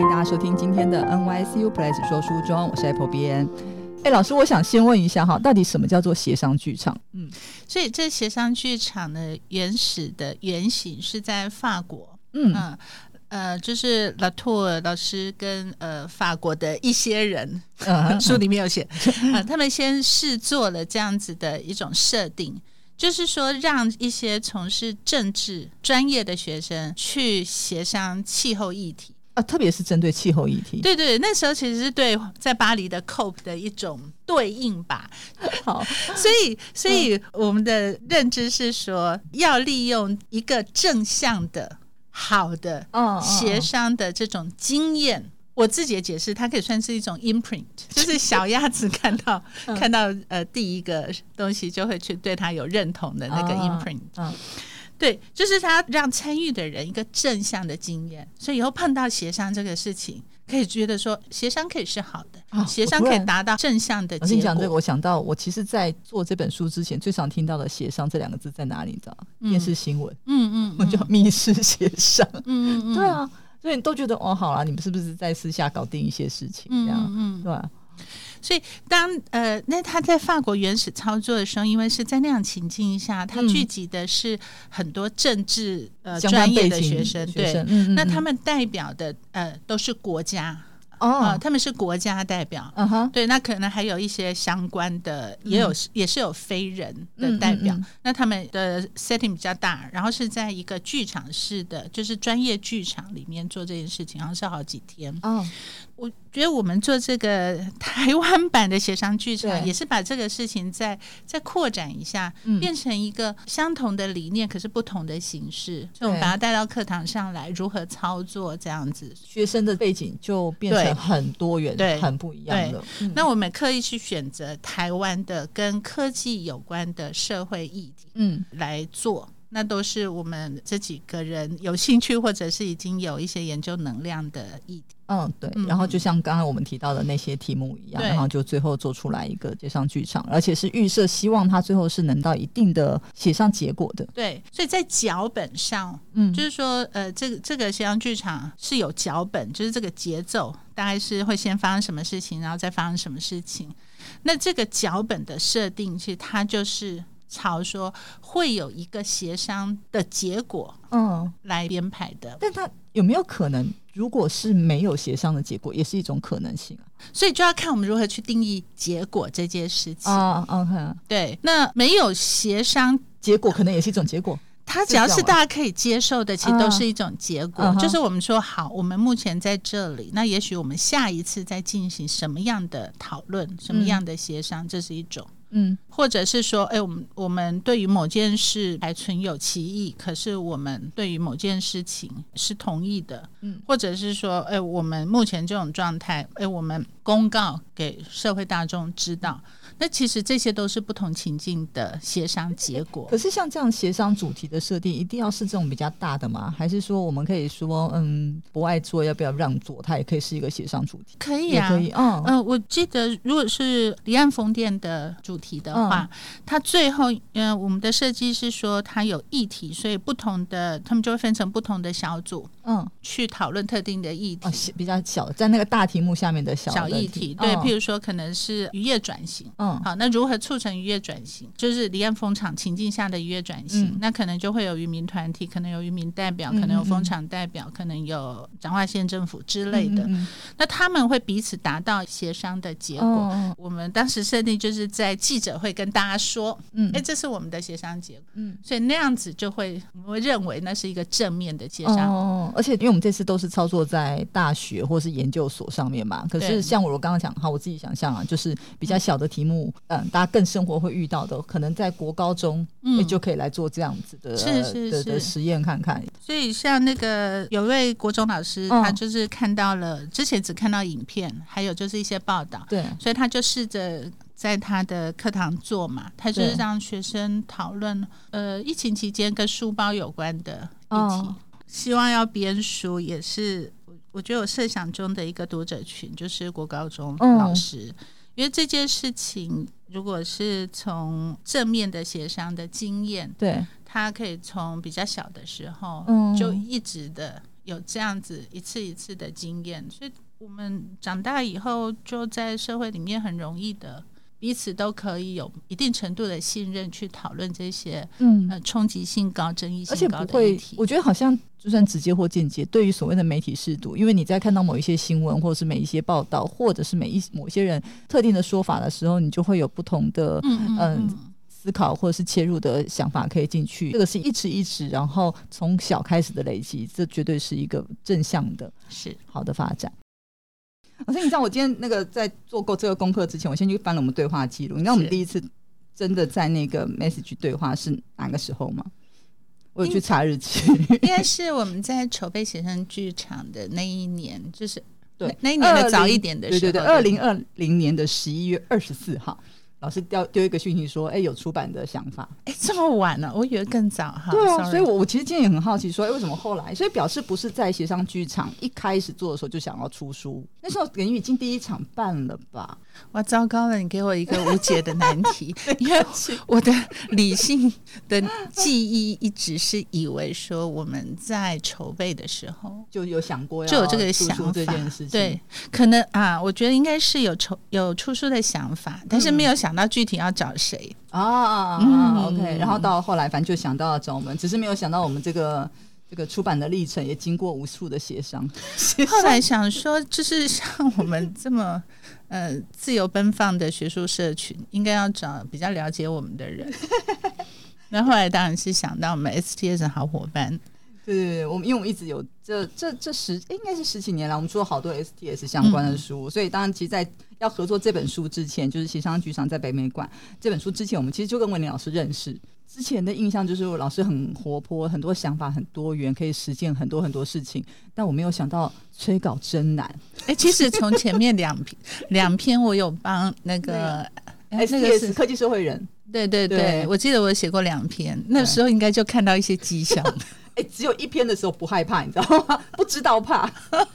大家收听今天的 NYCU Place 说书中，我是 Apple 编。老师，我想先问一下哈，到底什么叫做协商剧场？ 所以这协商剧场的原始的原型是在法国，就是 Latour 老师跟法国的一些人，书里面有写，他们先试做了这样子的一种设定，就是说让一些从事政治专业的学生去协商气候议题。 特别是针对气候议题。 对对，那时候其实是对在巴黎的 COP 的一种对应吧。 好， 所以我们的认知是说，要利用一个正向的好的协商的这种经验。我自己的解释，它可以算是一种 imprint， 就是小鸭子看到第一个东西就会去对它有认同的那个 imprint。对，就是他让参与的人一个正向的经验，所以以后碰到协商这个事情，可以觉得说协商可以是好的，协商可以达到正向的结果。 你讲这个，我想到我其实在做这本书之前最常听到的协商这两个字在哪里，你知道吗？电视新闻，我叫密室协商，对啊，所以你都觉得好啦，你们是不是在私下搞定一些事情这样，对啊。 所以那他在法国原始操作的时候，因为是在那样情境下，他聚集的是很多政治专业的学生，对，那他们代表的都是国家。他们是国家代表，对，那可能还有一些相关的，也是有非人的代表，那他们的 setting 比较大，然后是在一个剧场式的，就是专业剧场里面做这件事情，好像是好几天。我觉得我们做这个台湾版的协商剧场，也是把这个事情再扩展一下，变成一个相同的理念，可是不同的形式，所以我们把它带到课堂上来，如何操作这样子， 学生的背景就变成很多元，很不一样了。 那我们刻意去选择台湾的跟科技有关的社会议题，来做。那都是我们这几个人有兴趣或者是已经有一些研究能量的议题。 对，然后就像刚刚我们提到的那些题目一样，然后就最后做出来一个协商剧场，而且是预设希望它最后是能到一定的协商结果的。 对，所以在脚本上，就是说这个协商剧场是有脚本，就是这个节奏大概是会先发生什么事情，然后再发生什么事情。那这个脚本的设定，其实它就是朝说会有一个协商的结果来编排的。 但它有没有可能如果是没有协商的结果，也是一种可能性所以就要看我们如何去定义结果这件事情。 OK， 对，那没有协商结果可能也是一种结果， 它只要是大家可以接受的，其实都是一种结果。就是我们说好，我们目前在这里，那也许我们下一次再进行什么样的讨论，什么样的协商，这是一种。或者是说我们对于某件事还存有歧义，可是我们对于某件事情是同意的。或者是说我们目前这种状态我们公告给社会大众知道，那其实这些都是不同情境的协商结果。 可是像这样协商主题的设定一定要是这种比较大的吗？还是说我们可以说不爱做要不要让做，它也可以是一个协商主题？ 可以啊， 也可以。 我记得如果是离岸风电的主题的话，它最后我们的设计是说它有议题，所以不同的他们就会分成不同的小组去讨论特定的议题。 比较小，在那个大题目下面的小议题。对，譬如说可能是渔业转型。好，那如何促成渔业转型，就是离岸风场情境下的渔业转型。那可能就会有渔民团体，可能有渔民代表，可能有风场代表，可能有彰化县政府之类的。那他们会彼此达到协商的结果。我们当时设定就是在记者会跟大家说这是我们的协商结果。所以那样子就会我们会认为那是一个正面的协商。 而且因为我们这次都是操作在大学或是研究所上面嘛，可是像我刚刚讲，好，我自己想象就是比较小的题目大家更生活会遇到的，可能在国高中就可以来做这样子的的实验看看。 所以像那个有位国中老师他就是看到了之前只看到影片，还有就是一些报道， 对， 所以他就试着在他的课堂做嘛，他就是让学生讨论疫情期间跟书包有关的议题。希望要编书也是我觉得我设想中的一个读者群就是国高中老师。因为这件事情如果是从正面的协商的经验， 对， 他可以从比较小的时候就一直的有这样子一次一次的经验，所以我们长大以后就在社会里面很容易的彼此都可以有一定程度的信任去讨论这些冲击性高、争议性高的议题。 我觉得好像就算直接或间接，对于所谓的媒体识读，因为你在看到某一些新闻，或者是某一些报道，或者是某一些人特定的说法的时候，你就会有不同的思考或者是切入的想法可以进去。这个是一直，然后从小开始的累积，这绝对是一个正向的、 是好的发展。所以你知道我今天那个在做过这个功课之前，我先去翻了我们对话记录。你知道我们第一次真的在那个 message 对话是哪个时候吗？我有去查日期， 应该是我们在筹备写生剧场的那一年，就是对那一年的早一点的时候， 对，2020年的11月24号。老师丢一个讯息说有出版的想法。 这么晚了，我以为更早哈。 对啊，所以我其实今天也很好奇说为什么后来，所以表示不是在协商剧场一开始做的时候就想要出书，那时候等于已经第一场办了吧。 哇，糟糕了，你给我一个无解的难题因为我的理性的记忆一直是以为说我们在筹备的时候就有想过就有这个想法， 这件事情。 对，可能我觉得应该是有出书的想法，但是没有想到具体要找谁 OK， 然后到后来反正就想到了找我们，只是没有想到我们这个出版的历程也经过无数的协商。 后来想说就是像我们这么自由奔放的学术社群，应该要找比较了解我们的人那后来当然是想到我们 STS 的好伙伴。 对，因为我们一直有这应该是10几年来，我们出了好多 STS 相关的书，所以当然其实在要合作这本书之前，就是协商剧场在北美馆这本书之前，我们其实就跟文林老师认识。之前的印象就是老师很活泼，很多想法很多元，可以实践很多很多事情，但我没有想到催稿真难。 其实从前面两篇我有帮那个 STS 科技社会人， 对，我记得我写过2篇，那时候应该就看到一些迹象只有1篇的时候不害怕，你知道吗？不知道怕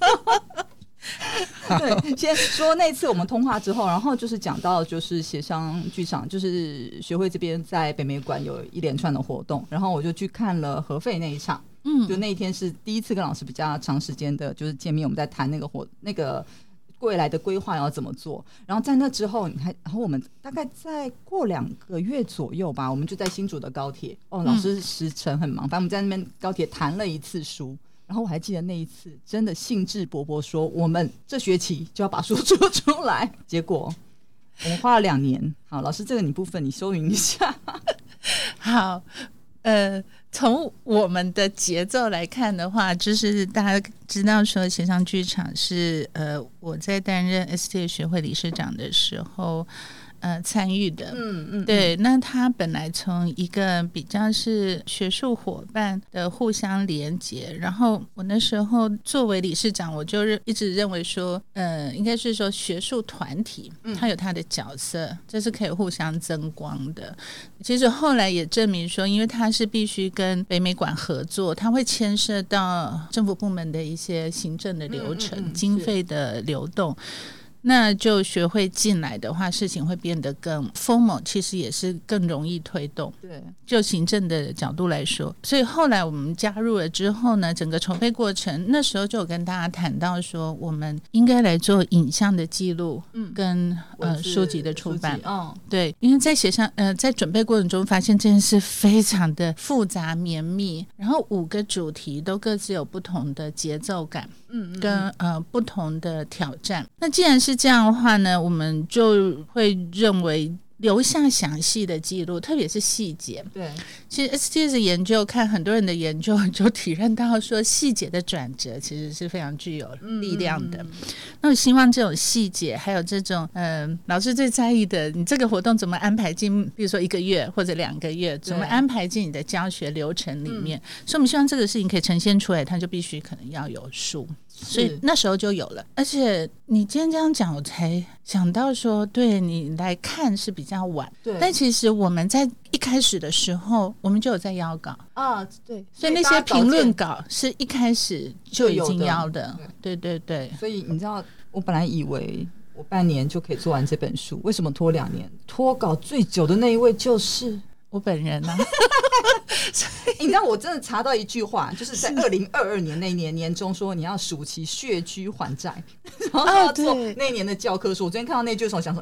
对，先说那次我们通话之后，然后就是讲到就是协商剧场，就是学会这边在北美馆有一连串的活动，然后我就去看了核废那一场。就那一天是第一次跟老师比较长时间的就是见面，我们在谈那个未来的规划要怎么做。然后在那之后然后我们大概再过2个月左右吧，我们就在新竹的高铁老师时程很忙，反正我们在那边高铁谈了一次书。然后我还记得那一次真的兴致勃勃说我们这学期就要把书出出来，结果我们花了2年。好，老师这个你部分你收云一下好，从我们的节奏来看的话，就是大家知道说协商剧场是我在担任 STS 学会理事长的时候参与的。对，那他本来从一个比较是学术伙伴的互相连结，然后我那时候作为理事长，我就一直认为说应该是说学术团体它有它的角色，这是可以互相增光的。其实后来也证明说，因为它是必须跟北美馆合作，它会牵涉到政府部门的一些行政的流程、经费的流动，那就学会进来的话，事情会变得更 formal， 其实也是更容易推动。 对， 就行政的角度来说，所以后来我们加入了之后呢，整个筹备过程，那时候就有跟大家谈到说，我们应该来做影像的记录，跟书籍的出版。对，因为在协商在准备过程中，发现这件事非常的复杂绵密，然后5个主题都各自有不同的节奏感。跟不同的挑战。那既然是这样的话呢，我们就会认为留下详细的记录，特别是细节。 对， 其实 STS 研究看很多人的研究就体认到说，细节的转折其实是非常具有力量的。那我希望这种细节，还有这种老师最在意的，你这个活动怎么安排进，比如说1个月或者2个月，怎么安排进你的教学流程里面。所以我们希望这个事情可以呈现出来，它就必须可能要有书。所以那时候就有了。而且你今天这样讲，我才想到说，对，你来看是比较晚，对，但其实我们在一开始的时候我们就有在邀稿对， 所以那些评论稿是一开始就已经邀的。对， 所以你知道我本来以为我半年就可以做完这本书，为什么拖2年？拖稿最久的那一位就是我本人啊。 你知道我真的查到一句话，就是在2022年那年年中说你要暑期血居还债，然后要做那一年的教科书。我昨天看到那句的时候想说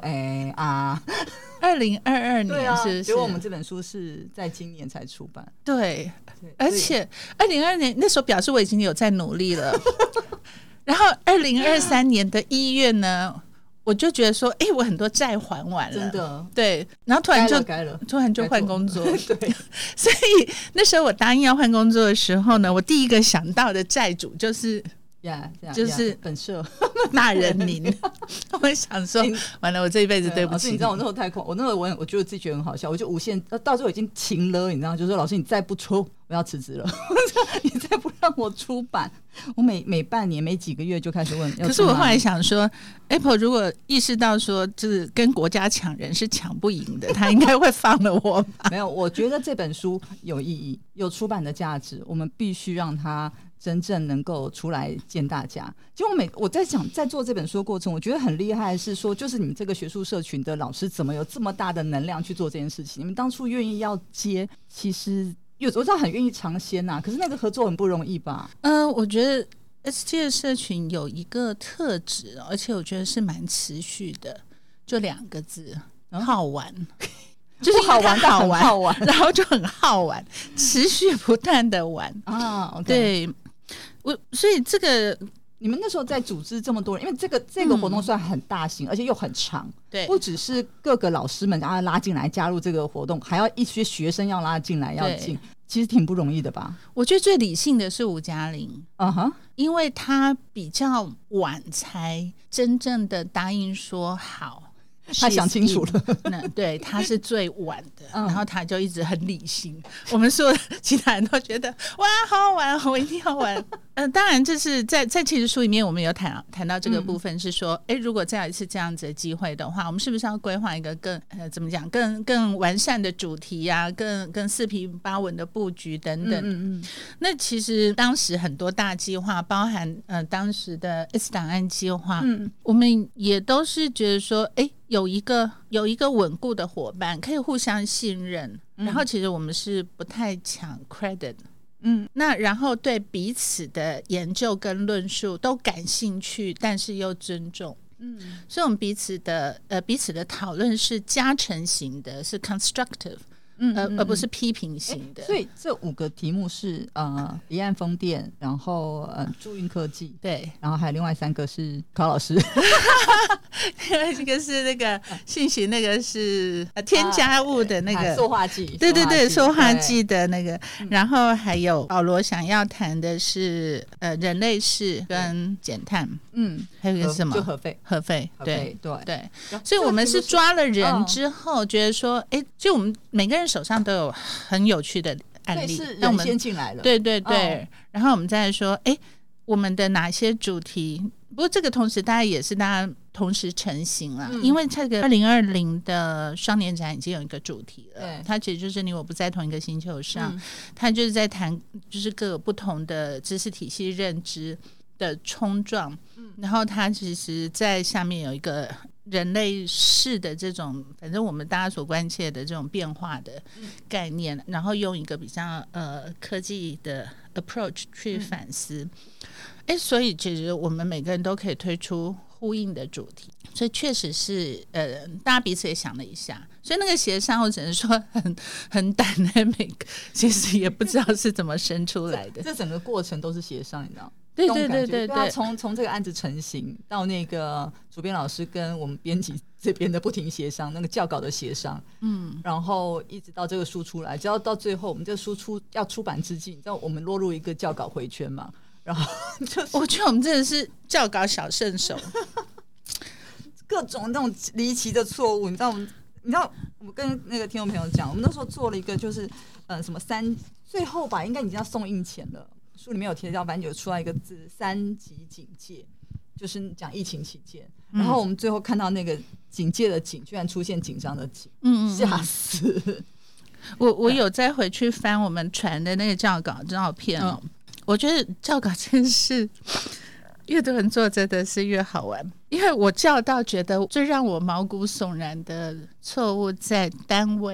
2022年是不是？ 结果我们这本书是在今年才出版。 对，而且2022年那时候表示我已经有在努力了。然后2023年的1月呢，我就觉得说我很多债还完了， 真的。 对，然后突然就换工作。对，所以那时候我答应要换工作的时候呢，我第一个想到的债主就是就是本社那人您。我想说完了，我这一辈子对不起你。 你知道我那时候太狂，我那时候我觉得自己觉得很好笑，我就无限到最后已经情了，你知道，就说老师你再不出我要辞职了。你再不让我出版，我每半年每几个月就开始问。 可是我后来想说 Apple 如果意识到说就是跟国家抢人是抢不赢的，他应该会放了我吧。 没有，我觉得这本书有意义，有出版的价值，我们必须让它真正能够出来见大家。就我在想，在做这本书的过程，我觉得很厉害的是说，就是你们这个学术社群的老师怎么有这么大的能量去做这件事情？你们当初愿意要接，其实我知道很愿意尝鲜可是那个合作很不容易吧？ 我觉得 ST 的社群有一个特质，而且我觉得是蛮持续的，就2个字：好玩。就是好玩， 然后就很好玩，持续不断的玩 okay。 对，所以这个你们那时候在组织这么多人，因为这个活动算很大型，而且又很长， 对， 不只是各个老师们要拉进来加入这个活动，还要一些学生要拉进来要进，其实挺不容易的吧？ 我觉得最理性的是吴嘉玲，因为他比较晚才真正的答应说好。 他想清楚了， 对，他是最晚的，然后他就一直很理性。我们所有其他人都觉得哇，好好玩，我一定要玩。当然，这是在其实书里面我们有谈到这个部分，是说，如果再有一次这样子的机会的话，我们是不是要规划一个更怎么讲更完善的主题啊，更四平八稳的布局等等。那其实当时很多大计划，包含当时的 S 档案计划，我们也都是觉得说，有一个稳固的伙伴可以互相信任，然后其实我们是不太抢 credit，那然后对彼此的研究跟论述都感兴趣，但是又尊重，所以我们彼此的讨论是加成型的，是 constructive，而不是批评型的。 所以这5个题目是离岸风电，然后驻运科技， 对， 然后还有另外3个是考老师。 一个是那个信息，那个是添加物的那个塑化剂， 对，塑化剂的那个。然后还有保罗想要谈的是人类式跟减碳，还有一个是什么？ 就核废， 对。所以我们是抓了人之后，觉得说，就我们每个人手上都有很有趣的案例， 是人先进来了， 对。然后我们再说，我们的哪些主题？不过这个同时大家也是大家同时成型了，因为这个2020的双年展已经有一个主题了，它其实就是你我不在同一个星球上，它就是在谈就是各个不同的知识体系认知的冲撞，然后它其实在下面有一个人类式的这种反正我们大家所关切的这种变化的概念，然后用一个比较科技的 approach 去反思，所以其实我们每个人都可以推出呼应的主题，所以确实是大家彼此也想了一下，所以那个协商我只能说很 dynamic， 其实也不知道是怎么生出来的。 这整个过程都是协商，你知道？ 对， 从这个案子成型到那个主编老师跟我们编辑这边的不停协商，那个校稿的协商，然后一直到这个书出来，直到到最后我们这个书要出版之际，你知道我们落入一个校稿回圈嘛？然后我觉得我们真的是校稿小圣手， 各种那种离奇的错误，你知道我跟那个听众朋友讲，我们那时候做了一个就是什么最后吧，应该已经要送印前了。书里面有提到，反正有出来一个字3级警戒，就是讲疫情期间，然后我们最后看到那个警戒的警居然出现紧张的紧，吓死！ 我有再回去翻我们传的那个校稿照片我觉得校稿真是越多人做真的是越好玩，因为我校到觉得最让我毛骨悚然的错误在单位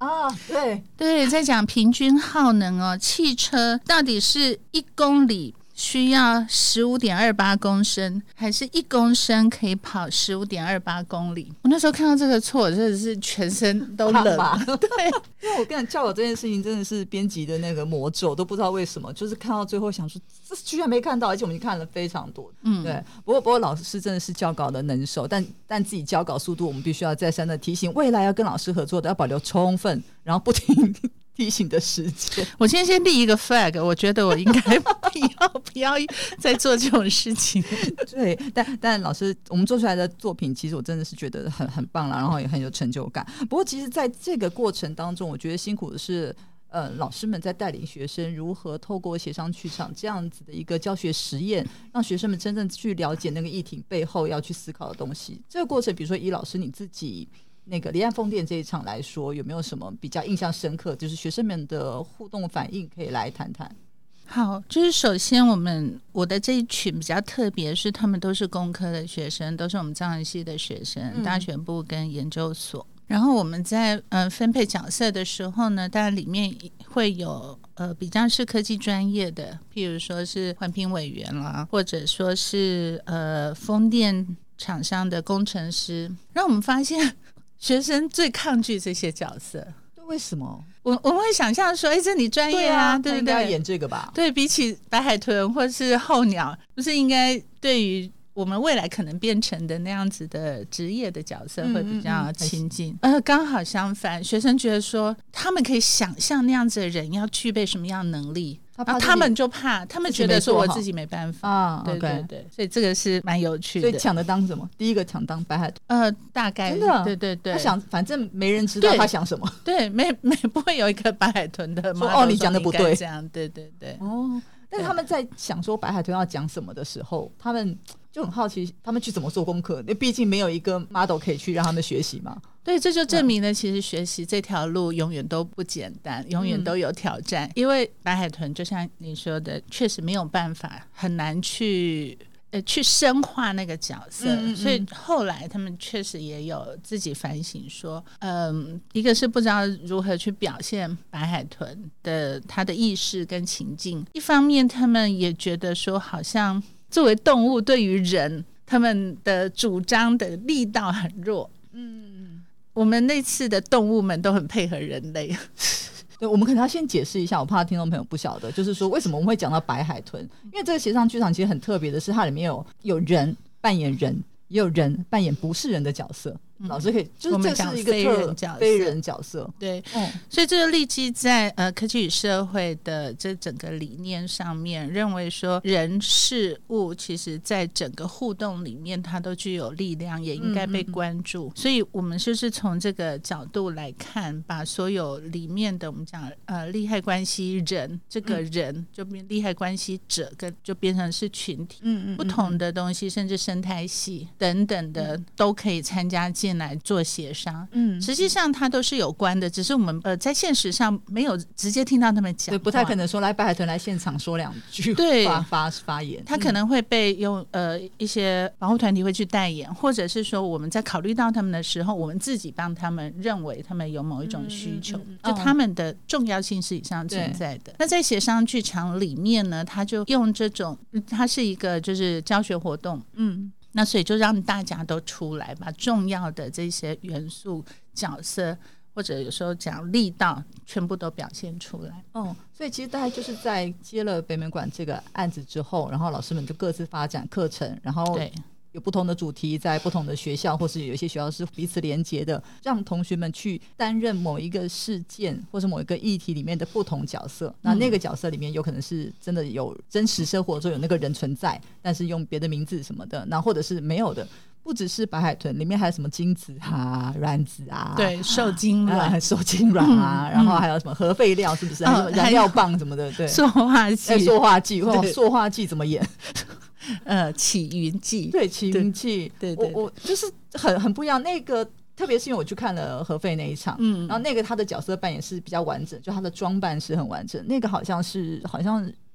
啊，对对，在讲平均耗能哦，汽车到底是1公里需要15.28公升，还是1公升可以跑15.28公里？我那时候看到这个错，真的是全身都冷。对， 因为我跟你教我这件事情真的是编辑的那个魔咒，都不知道为什么，就是看到最后想说这居然没看到，而且我们已经看了非常多。对。不过老师真的是交稿的能手，但自己交稿速度我们必须要再三的提醒，未来要跟老师合作的要保留充分，然后不停提醒的时间。 我先立一个 flag， 我觉得我应该不要再做这种事情。 对，但老师我们做出来的作品，其实我真的是觉得很棒啦，然后也很有成就感。不过其实在这个过程当中，我觉得辛苦的是老师们在带领学生如何透过协商剧场这样子的一个教学实验，让学生们真正去了解那个议题背后要去思考的东西。这个过程，比如说以老师你自己那个离岸风电这一场来说，有没有什么比较印象深刻，就是学生们的互动反应可以来谈谈？ 好，就是首先我的这一群比较特别，是他们都是工科的学生，都是我们藏文系的学生，大学部跟研究所。然后我们在分配角色的时候呢，当然里面会有比较是科技专业的，譬如说是环评委员啦，或者说是风电厂商的工程师。让我们发现学生最抗拒这些角色。 为什么？ 我们会想象说，这你专业啊，对不对？ 应该演这个吧？ 对，比起白海豚或是候鸟，不是应该对于我们未来可能变成的那样子的职业的角色会比较亲近？刚好相反，学生觉得说，他们可以想象那样子的人要具备什么样的能力。他们就怕，他们觉得说我自己没办法啊，对对对，所以这个是蛮有趣的。 所以抢的当什么？第一个抢当白海豚， 大概真的， 对对对。 他想，反正没人知道他想什么， 对，不会有一个白海豚的说哦，你讲的不对， 这样，对对对。 哦，但是他们在想说白海豚要讲什么的时候，他们就很好奇，他们去怎么做功课？因为毕竟没有一个 model 可以去让他们学习嘛。 对，这就证明了其实学习这条路永远都不简单，永远都有挑战。因为白海豚就像你说的，确实没有办法，很难去深化那个角色，所以后来他们确实也有自己反省说，一个是不知道如何去表现白海豚的他的意识跟情境，一方面他们也觉得说，好像作为动物对于人，他们的主张的力道很弱。我们那次的动物们都很配合人类。 对，我们可能要先解释一下，我怕听众朋友不晓得，就是说为什么我们会讲到白海豚，因为这个协商剧场其实很特别的是，它里面有人扮演人，也有人扮演不是人的角色。老师可以，就是这是一个非人角色， 对，所以这个立基在科技与社会的这整个理念上面，认为说人事物其实在整个互动里面，它都具有力量，也应该被关注。所以我们就是从这个角度来看，把所有里面的我们讲利害关系人，这个人就变利害关系者，就变成是群体，不同的东西，甚至生态系等等的都可以参加进来做协商。实际上它都是有关的，只是我们在现实上没有直接听到他们讲， 对，不太可能说来白海豚来现场说两句， 对， 发言， 他可能会被用一些保护团体会去代言，或者是说我们在考虑到他们的时候，我们自己帮他们认为他们有某一种需求，就他们的重要性是以上存在的。那在协商剧场里面呢，他就用这种，它是一个就是教学活动，那所以就让大家都出来，把重要的这些元素、角色，或者有时候讲力道，全部都表现出来。 所以其实大概就是在接了北美馆这个案子之后，然后老师们就各自发展课程，然后有不同的主题，在不同的学校，或是有一些学校是彼此连结的，让同学们去担任某一个事件或是某一个议题里面的不同角色。那个角色里面有可能是真的有真实生活中有那个人存在，但是用别的名字什么的，那或者是没有的。不只是白海豚，里面还有什么精子啊、卵子啊， 对，受精卵、 受精卵啊，然后还有什么核废料，是不是？还有燃料棒什么的，对， 塑化剂， 塑化剂怎么演？ 起云剂， 对，起云剂， 对， 我就是很不一样。那个特别是因为我去看了核废那一场，然后那个他的角色扮演是比较完整，就他的装扮是很完整。那个好像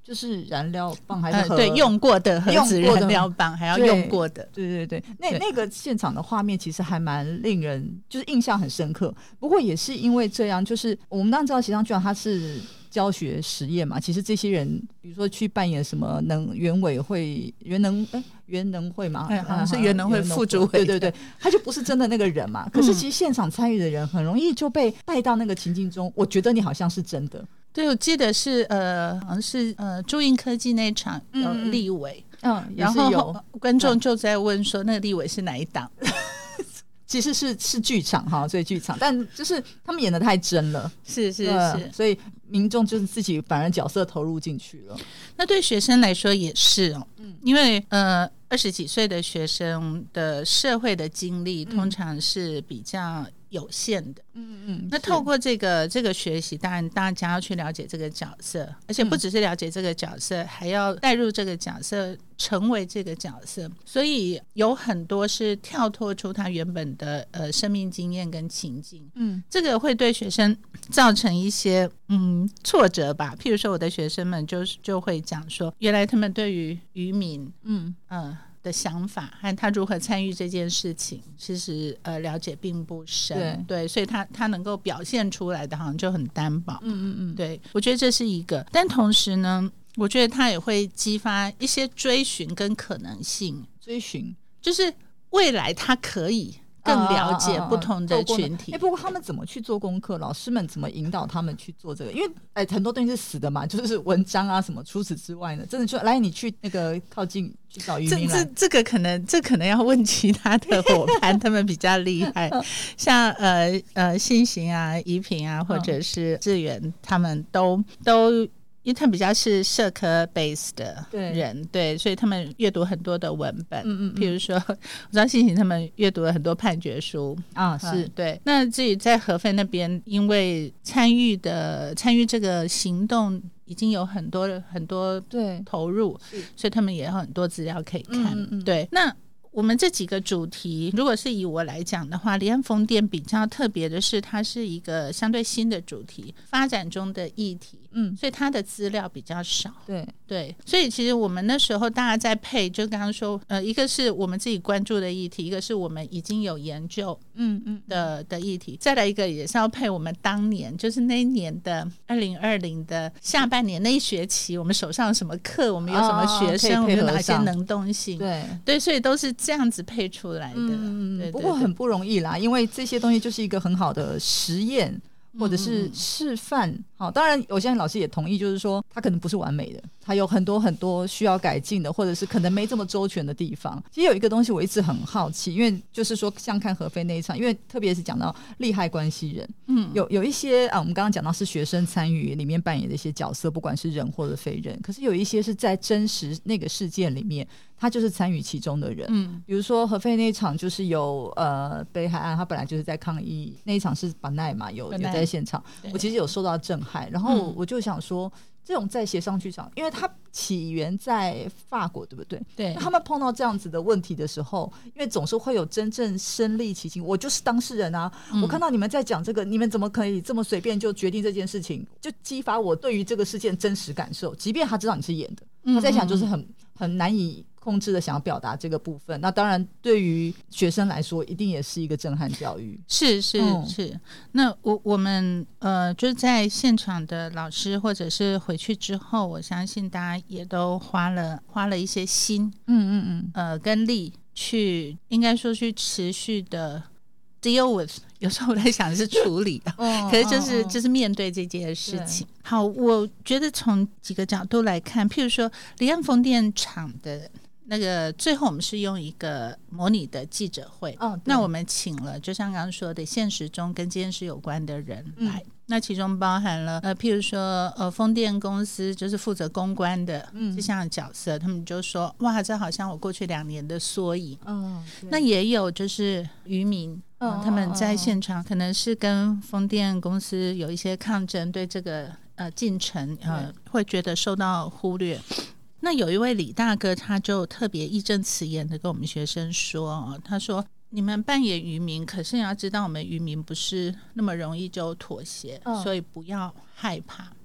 就是燃料棒还是对，用过的核子燃料棒，还要用过的。 对，那个现场的画面其实还蛮令人就是印象很深刻。不过也是因为这样，就是我们当然知道协商剧团它是教学实验嘛，其实这些人比如说去扮演什么原委会原能会嘛， 好像是原能会副主委， 对，他就不是真的那个人嘛。可是其实现场参与的人很容易就被带到那个情境中，我觉得你好像是真的。 对，我记得是好像是中印科技那一场有立委，然后观众就在问说那个立委是哪一党？ 其实是剧场哈，所以剧场，但就是他们演得太真了， 是， 所以民众就是自己反而角色投入进去了。 那对学生来说也是哦，因为20几岁的学生的社会的经历通常是比较有限的，那透过这个学习，当然大家要去了解这个角色，而且不只是了解这个角色，还要带入这个角色，成为这个角色，所以有很多是跳脱出他原本的生命经验跟情境，这个会对学生造成一些挫折吧。譬如说我的学生们就会讲说，原来他们对于渔民的想法和他如何参与这件事情，其实了解并不深，对，所以他能够表现出来的好像就很单薄，对，我觉得这是一个。但同时呢，我觉得他也会激发一些追寻跟可能性， 追寻就是未来他可以更了解不同的群体。 不过他们怎么去做功课？老师们怎么引导他们去做这个？因为很多东西是死的嘛，就是文章啊什么。除此之外呢，真的就来你去那个靠近去找渔民来。 这可能要问其他的伙伴，他们比较厉害。像信行啊、怡平啊，或者是志远，他们都。因为他们比较是社科 base 的人，对，所以他们阅读很多的文本，譬如说，我知道信行他们阅读了很多判决书啊，是对。那至于在合肥那边，因为参与这个行动已经有很多投入，所以他们也有很多资料可以看，对。那我们这几个主题，如果是以我来讲的话，离岸风电比较特别的是，它是一个相对新的主题，发展中的议题，所以它的资料比较少，对，所以其实我们那时候大家在配，就刚刚说，一个是我们自己关注的议题，一个是我们已经有研究的议题，再来一个也是要配我们当年，就是那一年的2020的下半年那一学期，我们手上有什么课，我们有什么学生，我们有哪些能动性，对，所以都是这样子配出来的，对， 不过很不容易啦，因为这些东西就是一个很好的实验或者是示范。好，当然我相信老师也同意，就是说它可能不是完美的，它有很多很多需要改进的，或者是可能没这么周全的地方。其实有一个东西我一直很好奇，因为就是说像看合肥那一场，因为特别是讲到利害关系人，有一些我们刚刚讲到是学生参与里面扮演的一些角色，不管是人或者非人，可是有一些是在真实那个事件里面他就是参与其中的人，比如说合肥那一场就是有北海岸，他本来就是在抗议，那一场是巴奈嘛，有在现场，我其实有受到震撼，然后我就想说，这种在协商剧场，因为它起源在法国，对不对？ 对， 他们碰到这样子的问题的时候，因为总是会有真正身历其境，我就是当事人啊，我看到你们在讲这个，你们怎么可以这么随便就决定这件事情，就激发我对于这个事件真实感受，即便他知道你是演的，他在想就是很难以控制的想要表达这个部分，那当然对于学生来说一定也是一个震撼教育。 是那我们就是在现场的老师或者是回去之后，我相信大家也都花了一些心跟力去，应该说去持续的 deal with， 有时候我在想的是处理可是就是面对这件事情。好，我觉得从几个角度来看，譬如说离岸风电场的那个最后我们是用一个模拟的记者会，那我们请了就像刚刚说的现实中跟这件事有关的人来，那其中包含了譬如说风电公司就是负责公关的这项角色，他们就说哇，这好像我过去2年的缩影。那也有就是渔民他们在现场可能是跟风电公司有一些抗争，对这个进程会觉得受到忽略。那有一位李大哥他就特别义正辞严的跟我们学生说，他说你们扮演渔民，可是你要知道我们渔民不是那么容易就妥协，所以不要害怕。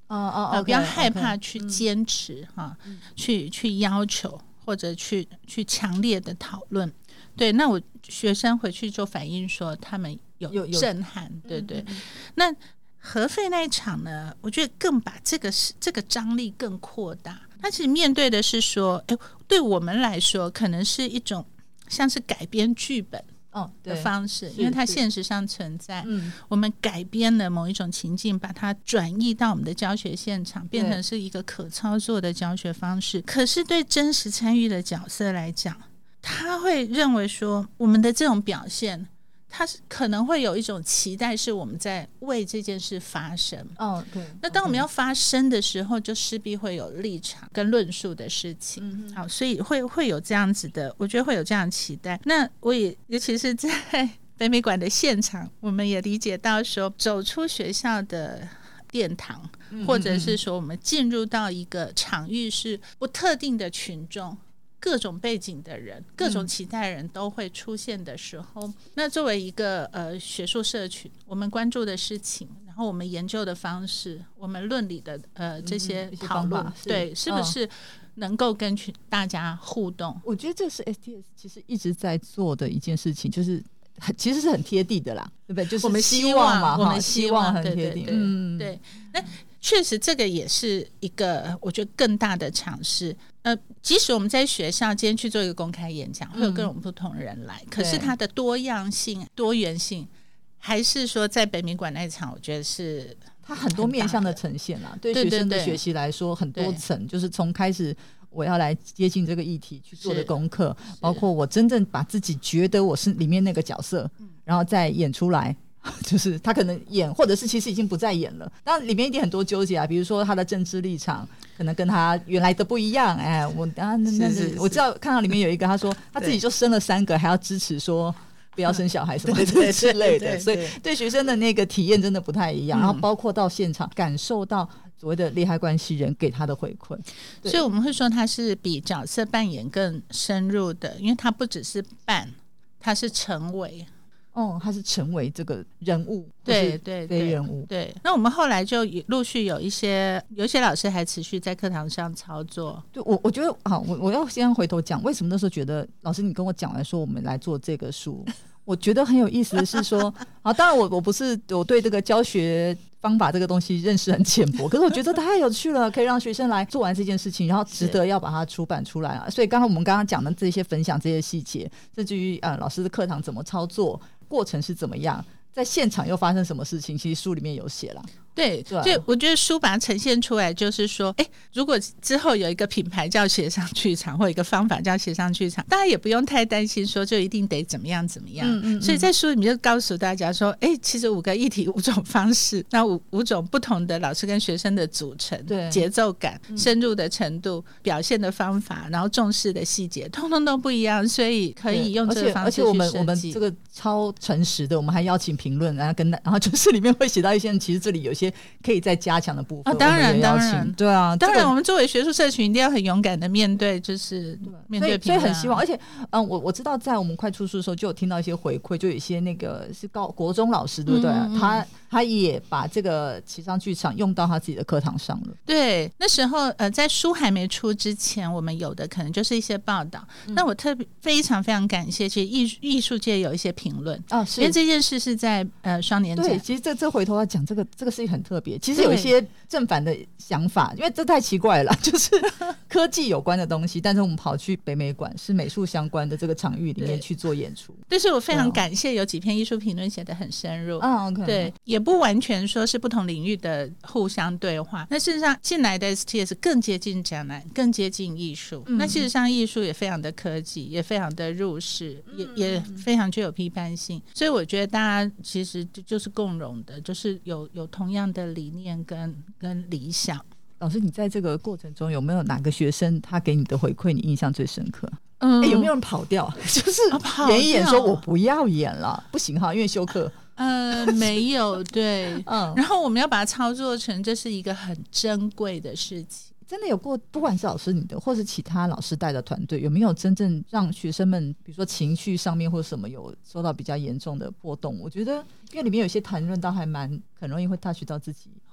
不要害怕去坚持去要求或者去强烈的讨论。对，那我学生回去就反映说他们有震撼，对对。那核废那一场呢，我觉得更把这个张力更扩大。他其实面对的是说，对我们来说可能是一种像是改编剧本的方式，因为它现实上存在，我们改编了某一种情境，把它转移到我们的教学现场，变成是一个可操作的教学方式。可是对真实参与的角色来讲，他会认为说我们的这种表现，他可能会有一种期待是我们在为这件事发声。 对。 那当我们要发声的时候，就势必会有立场跟论述的事情。好，所以会有这样子的，我觉得会有这样的期待。那我也尤其是在北美馆的现场，我们也理解到说，走出学校的殿堂，或者是说我们进入到一个场域是不特定的群众，各种背景的人，各种期待人都会出现的时候，那作为一个学术社群，我们关注的事情，然后我们研究的方式，我们论理的这些讨论，对，是不是能够跟大家互动？ 我觉得这是 STS 其实一直在做的一件事情，就是其实是很贴地的啦，对不对？就是我们希望嘛， 我们希望很贴地， 对。那确实这个也是一个我觉得更大的尝试。即使我们在学校今天去做一个公开演讲，会有各种不同的人来，可是它的多样性、多元性，还是说在北美馆那一场，我觉得是它很多面向的呈现啦。对学生的学习来说，很多层，就是从开始我要来接近这个议题去做的功课，包括我真正把自己觉得我是里面那个角色，然后再演出来。就是他可能演，或者是其实已经不再演了。当然里面一定很多纠结啊，比如说他的政治立场可能跟他原来的不一样。我知道看到里面有一个，他说他自己就生了3个，还要支持说不要生小孩什么之类的，所以对学生的那个体验真的不太一样。然后包括到现场感受到所谓的利害关系人给他的回馈， 所以我们会说他是比角色扮演更深入的，因为他不只是扮，他是成为。 他是成为这个人物， 对非人物。 对，那我们后来就陆续有一些老师还持续在课堂上操作。 对，我觉得我要先回头讲，为什么那时候觉得老师你跟我讲完说我们来做这个书，我觉得很有意思的是说，当然我不是我对这个教学方法这个东西认识很浅薄，可是我觉得太有趣了，可以让学生来做完这件事情，然后值得要把它出版出来啊。所以我们刚刚讲的这些分享这些细节，甚至于老师的课堂怎么操作，过程是怎么样，在现场又发生什么事情，其实书里面有写了。 对，所以我觉得书把它呈现出来，就是说，如果之后有一个品牌叫协商剧场，或一个方法叫协商剧场，大家也不用太担心说就一定得怎么样怎么样。所以在书里面就告诉大家说，其实5个议题5种方式，那五种不同的老师跟学生的组成，节奏感、深入的程度、表现的方法，然后重视的细节，通通都不一样，所以可以用这个方式去设计。而且我们这个超诚实的，我们还邀请评论，然后就是里面会写到一些其实这里有些可以再加强的部分。 当然对啊， 当然我们作为学术社群一定要很勇敢的面对，就是面对评论。 所以很希望，而且我知道在我们快出书的时候就有听到一些回馈，就有一些那个是国中老师对不对？他也把这个协商剧场用到他自己的课堂上了。 对，那时候在书还没出之前，我们有的可能就是一些报道。那我非常非常感谢，其实艺术界有一些评论因为这件事是在双年展。 对，其实这回头要讲这个事情很特别。其实有一些正反的想法，因为这太奇怪了，就是科技有关的东西，但是我们跑去北美馆是美术相关的这个场域里面去做演出。 但是我非常感谢有几篇艺术评论写得很深入。 OK， 对，也不完全说是不同领域的互相对话。那事实上进来的 STS 更接近展览，更接近艺术。那事实上艺术也非常的科技，也非常的入世，也非常具有批判性。所以我觉得大家其实就是共融的，就是有同样的理念跟理想。 老师，你在这个过程中有没有哪个学生他给你的回馈你印象最深刻？有没有人跑掉？就是演一演说我不要演了，不行哈，因为休课。 没有，对，然后我们要把它操作成这是一个很珍贵的事情。 真的有过，不管是老师你的或是其他老师带的团队，有没有真正让学生们比如说情绪上面或什么有受到比较严重的波动？我觉得因为里面有些谈论到还蛮很容易会touch到自己。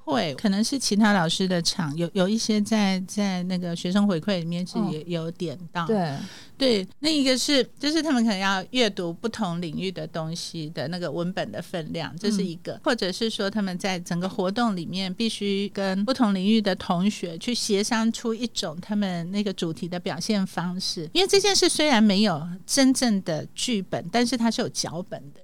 会，可能是其他老师的场有一些在那个学生回馈里面是也有点到，对，那一个是就是他们可能要阅读不同领域的东西的那个文本的分量，这是一个，或者是说他们在整个活动里面必须跟不同领域的同学去协商出一种他们那个主题的表现方式，因为这件事虽然没有真正的剧本，但是它是有脚本的。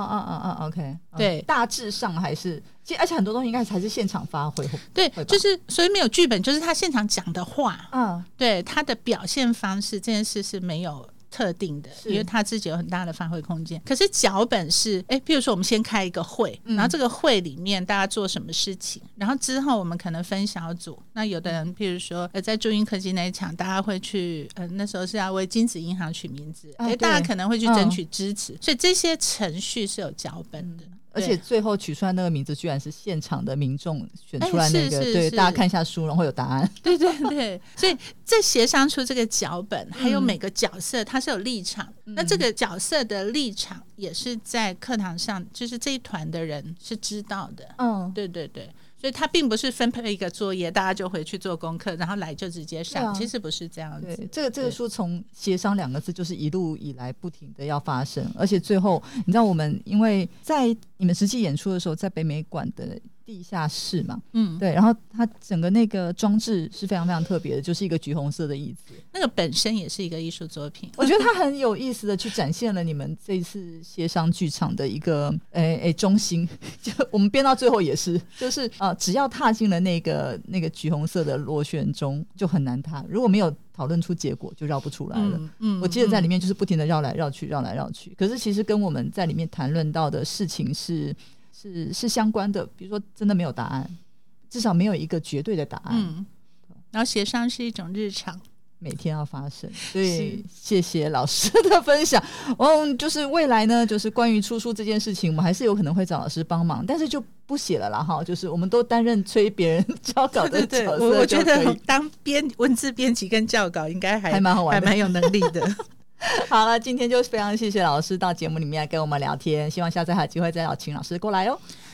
OK， 对， 大致上还是，而且很多东西应该还是现场发挥。 对，就是所以没有剧本，就是他现场讲的话，对他的表现方式，这件事是没有特定的，因为他自己有很大的发挥空间。可是脚本是，譬如说我们先开一个会，然后这个会里面大家做什么事情，然后之后我们可能分小组。那有的人，譬如说在中英科技那一场，大家会去，那时候是要为金子银行取名字，大家可能会去争取支持，所以这些程序是有脚本的。 而且最后取出来那个名字居然是现场的民众选出来那个，对，大家看一下书然后会有答案。 对对对，所以在协商出这个脚本，还有每个角色它是有立场，那这个角色的立场也是在课堂上，就是这一团的人是知道的。对对对。所以它并不是分配一个作业，大家就回去做功课，然后来就直接上，其实不是这样子。 对，这个书从协商2个字就是一路以来不停的要发生，而且最后你知道我们因为在你们实际演出的时候，在北美馆的地下室嘛，对，然后它整个那个装置是非常非常特别的，就是一个橘红色的椅子， 那个本身也是一个艺术作品。 我觉得它很有意思的去展现了你们这一次协商剧场的一个中心，就我们编到最后也是，就是只要踏进了那个橘红色的螺旋中，就很难踏，如果没有讨论出结果就绕不出来了。我记得在里面就是不停的绕来绕去绕来绕去，可是其实跟我们在里面谈论到的事情是相关的，比如说真的没有答案，至少没有一个绝对的答案。 然后协商是一种日常， 每天要发生。所以谢谢老师的分享。就是未来呢，就是关于出书这件事情，我们还是有可能会找老师帮忙，但是就不写了啦哈。就是我们都担任催别人交稿的角色。 我觉得当文字编辑跟校稿应该还蛮好玩的，还蛮有能力的。 好了，今天就非常谢谢老师到节目里面来跟我们聊天，希望下次还有机会再请老师过来哦。